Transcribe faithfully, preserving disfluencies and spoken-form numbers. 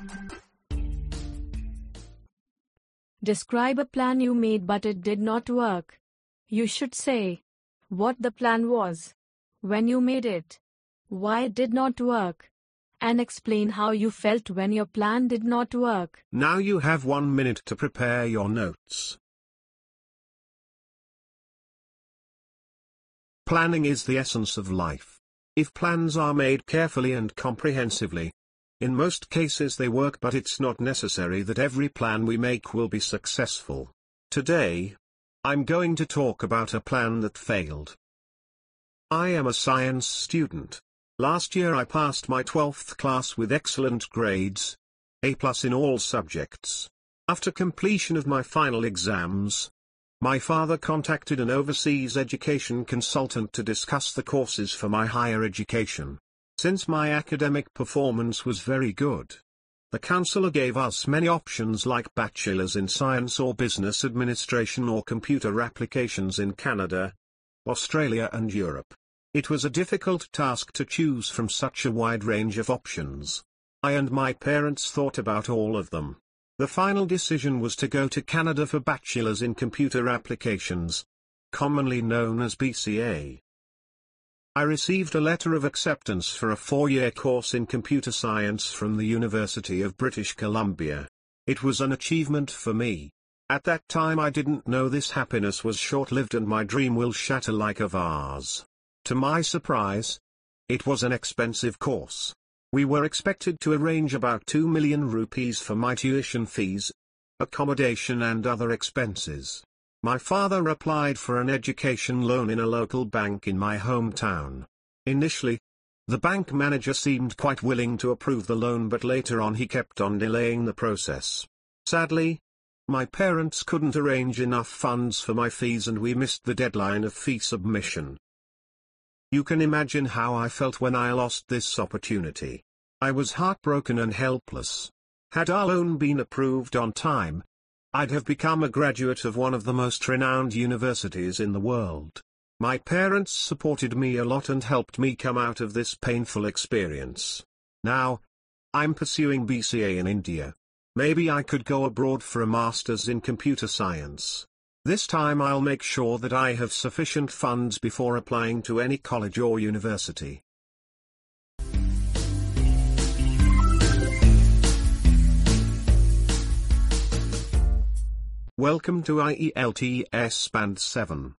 Describe a plan you made but it did not work. You should say what the plan was, when you made it, why it did not work, and explain how you felt when your plan did not work. Now you have one minute to prepare your notes. Planning is the essence of life. If plans are made carefully and comprehensively, in most cases they work, but it's not necessary that every plan we make will be successful. Today, I'm going to talk about a plan that failed. I am a science student. Last year I passed my twelfth class with excellent grades, A plus in all subjects. After completion of my final exams, my father contacted an overseas education consultant to discuss the courses for my higher education. Since my academic performance was very good, the counselor gave us many options like bachelor's in science or business administration or computer applications in Canada, Australia and Europe. It was a difficult task to choose from such a wide range of options. I and my parents thought about all of them. The final decision was to go to Canada for bachelor's in computer applications, commonly known as B C A. I received a letter of acceptance for a four-year course in computer science from the University of British Columbia. It was an achievement for me. At that time I didn't know this happiness was short-lived and my dream will shatter like a vase. To my surprise, it was an expensive course. We were expected to arrange about two million rupees for my tuition fees, accommodation and other expenses. My father applied for an education loan in a local bank in my hometown. Initially, the bank manager seemed quite willing to approve the loan, but later on he kept on delaying the process. Sadly, my parents couldn't arrange enough funds for my fees and we missed the deadline of fee submission. You can imagine how I felt when I lost this opportunity. I was heartbroken and helpless. Had our loan been approved on time, I'd have become a graduate of one of the most renowned universities in the world. My parents supported me a lot and helped me come out of this painful experience. Now, I'm pursuing B C A in India. Maybe I could go abroad for a master's in computer science. This time I'll make sure that I have sufficient funds before applying to any college or university. Welcome to I E L T S Band seven.